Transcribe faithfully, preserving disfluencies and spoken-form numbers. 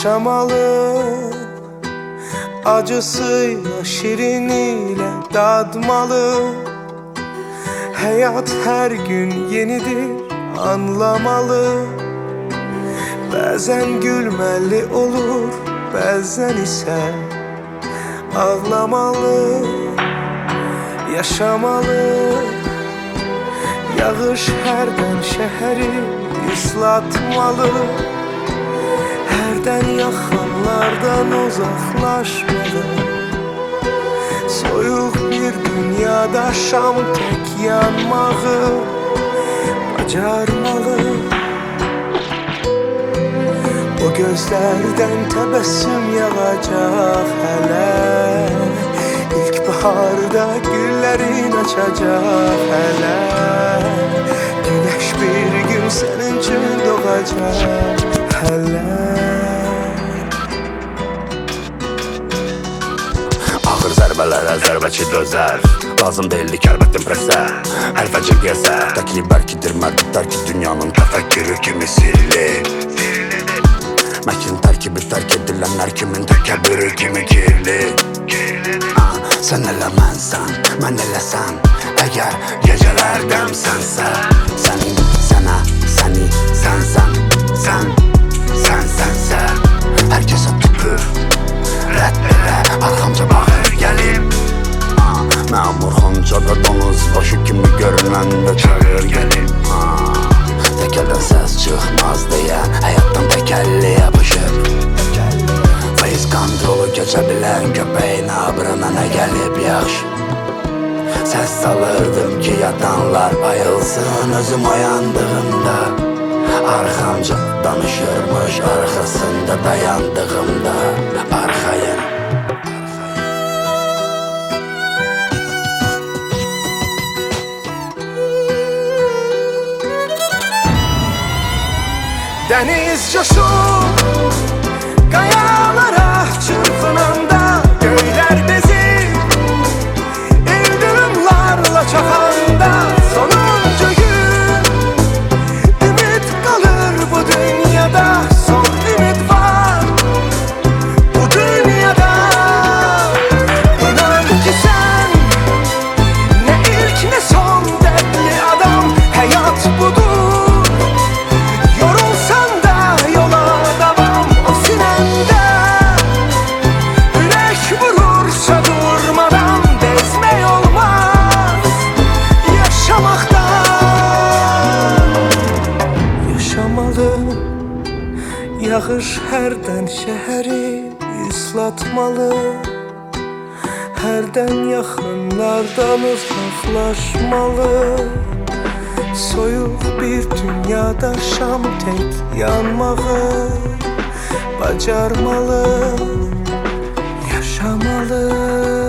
yaşamalı. Acısıyla şiriniyle dadmalı. Hayat her gün yenidir, anlamalı. Bazen gülmeli olur, bazen ise ağlamalı. Yaşamalı. Yağış herden şehri ıslatmalı. Herden yaxınlardan uzaklaşmalı. Soyuq bir dünyada şam tek yanmağı bacarmalı. O gözlerden təbəssüm yağacaq hələ. İlkbaharda güllərin açacaq hələ. Güneş bir gün sənin üçün doğacaq hələ. Ağır zərbələrə zərbəçi dözər. Lazım deyildi kəlbətin presə. Hər fəcr yesə təklif bərkidir mərdiklər ki, dünyanın təfəkkürü kimi sirli. Məkin tərkibi tərk edilənlər kimin təkəbbürü kimi kirli. ah, Sən elə mənsən, mən elə sən. Əgər gecələrdən sənsə, sənin, sənə, səni, sənsən. Sən, sən, sənsə. Hər kəsə tüpür, rədd elə, arxamca baxır gəlib. ah, Məmur xonçada donuz başı kimi görünəndə çağır gəlib. ah, Təkəldən səs çıxmaz deyə həyatdan təkəlli yapışır. Faiz kontrolu keçə bilən köpəyin abrına nə gəlib yaxşı. Səs salırdım ki, yatanlar bayılsın özüm oyandığımda. Arxamca danışırmış arxasında dayandığımda. Arxayın. Deniz coşur kayalara çırpınanda, göyler bezir yıldırımlarla çakanda. Sonuncu gün ümit kalır bu dünyada. Son ümit var bu dünyada. İnan ki sen ne ilk ne son dertli adam. Hayat budur. Yağış herden şehri ıslatmalı. Herden yakınlardan uzaklaşmalı. Soyuq bir dünyada şam tek yanmağı bacarmalı. Yaşamalı.